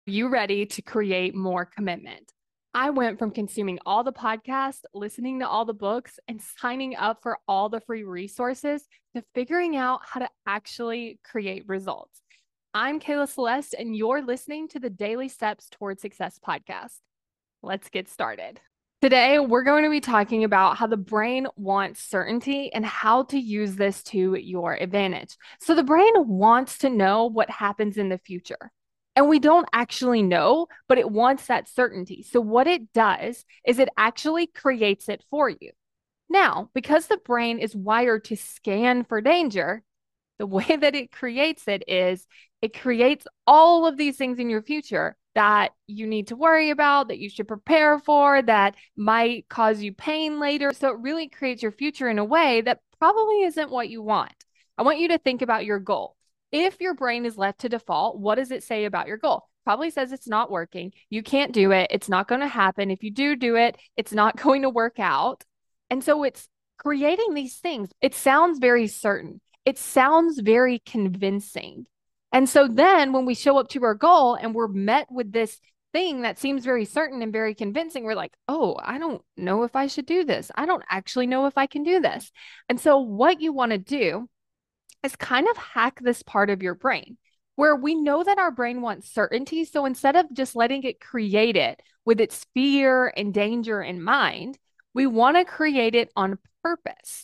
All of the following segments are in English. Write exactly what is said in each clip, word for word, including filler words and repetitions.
You ready to create more commitment? I went from consuming all the podcasts, listening to all the books, and signing up for all the free resources to figuring out how to actually create results. I'm Kayla Celeste, and you're listening to the Daily Steps Toward Success podcast. Let's get started. Today, we're going to be talking about how the brain wants certainty and how to use this to your advantage. So, the brain wants to know what happens in the future. And we don't actually know, but it wants that certainty. So, what it does is it actually creates it for you. Now, because the brain is wired to scan for danger, the way that it creates it is it creates all of these things in your future that you need to worry about, that you should prepare for, that might cause you pain later. So it really creates your future in a way that probably isn't what you want. I want you to think about your goal. If your brain is left to default, what does it say about your goal? Probably says it's not working. You can't do it. It's not going to happen. If you do do it, it's not going to work out. And so it's creating these things. It sounds very certain. It sounds very convincing. And so then when we show up to our goal and we're met with this thing that seems very certain and very convincing, we're like, oh, I don't know if I should do this. I don't actually know if I can do this. And so what you want to do is kind of hack this part of your brain where we know that our brain wants certainty. So instead of just letting it create it with its fear and danger in mind, we want to create it on purpose.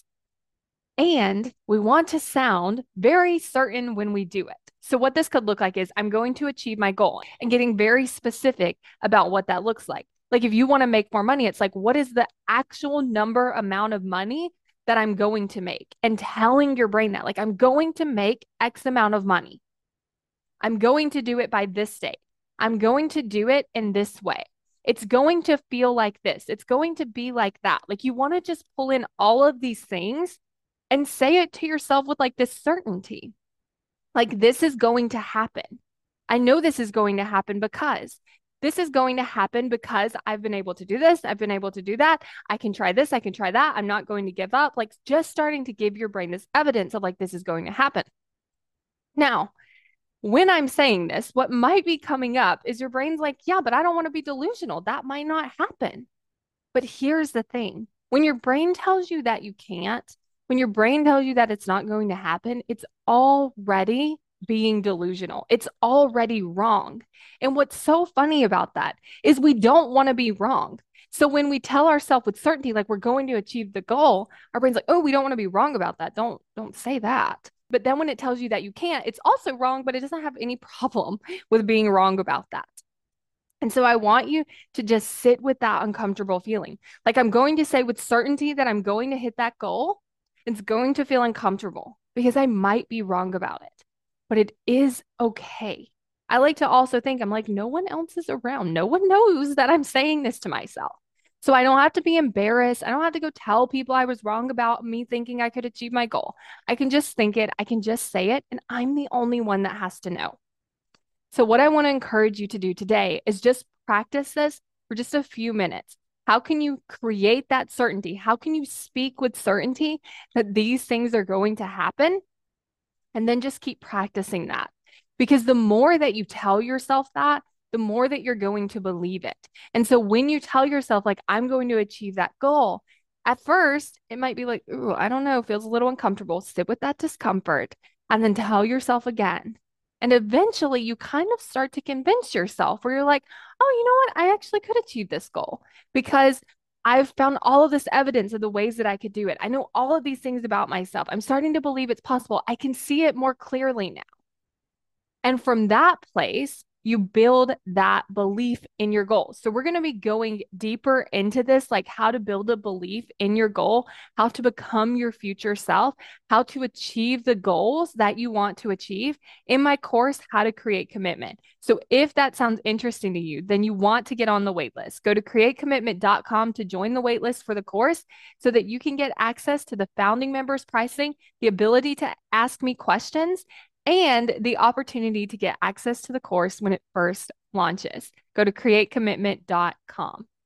And we want to sound very certain when we do it. So, what this could look like is I'm going to achieve my goal and getting very specific about what that looks like. Like, if you want to make more money, it's like, what is the actual number amount of money that I'm going to make? And telling your brain that, like, I'm going to make X amount of money. I'm going to do it by this date. I'm going to do it in this way. It's going to feel like this. It's going to be like that. Like, you want to just pull in all of these things and say it to yourself with like this certainty. Like, this is going to happen. I know this is going to happen because this is going to happen because I've been able to do this. I've been able to do that. I can try this. I can try that. I'm not going to give up. Like, just starting to give your brain this evidence of like, this is going to happen. Now, when I'm saying this, what might be coming up is your brain's like, yeah, but I don't want to be delusional. That might not happen. But here's the thing. When your brain tells you that you can't, when your brain tells you that it's not going to happen, it's already being delusional. It's already wrong. And what's so funny about that is we don't want to be wrong. So when we tell ourselves with certainty, like we're going to achieve the goal, our brain's like, oh, we don't want to be wrong about that. Don't, don't say that. But then when it tells you that you can't, it's also wrong, but it doesn't have any problem with being wrong about that. And so I want you to just sit with that uncomfortable feeling. Like I'm going to say with certainty that I'm going to hit that goal. It's going to feel uncomfortable because I might be wrong about it, but it is okay. I like to also think I'm like, no one else is around. No one knows that I'm saying this to myself. So I don't have to be embarrassed. I don't have to go tell people I was wrong about me thinking I could achieve my goal. I can just think it. I can just say it. And I'm the only one that has to know. So, what I want to encourage you to do today is just practice this for just a few minutes. How can you create that certainty? How can you speak with certainty that these things are going to happen? And then just keep practicing that. Because the more that you tell yourself that, the more that you're going to believe it. And so when you tell yourself, like, I'm going to achieve that goal, at first, it might be like, ooh, I don't know, feels a little uncomfortable. Sit with that discomfort and then tell yourself again. And eventually you kind of start to convince yourself where you're like, oh, you know what? I actually could achieve this goal because I've found all of this evidence of the ways that I could do it. I know all of these things about myself. I'm starting to believe it's possible. I can see it more clearly now. And from that place, you build that belief in your goals. So we're going to be going deeper into this, like how to build a belief in your goal, how to become your future self, how to achieve the goals that you want to achieve in my course, How to Create Commitment. So if that sounds interesting to you, then you want to get on the waitlist. Go to create commitment dot com to join the waitlist for the course so that you can get access to the founding members pricing, the ability to ask me questions, and the opportunity to get access to the course when it first launches. Go to create commitment dot com.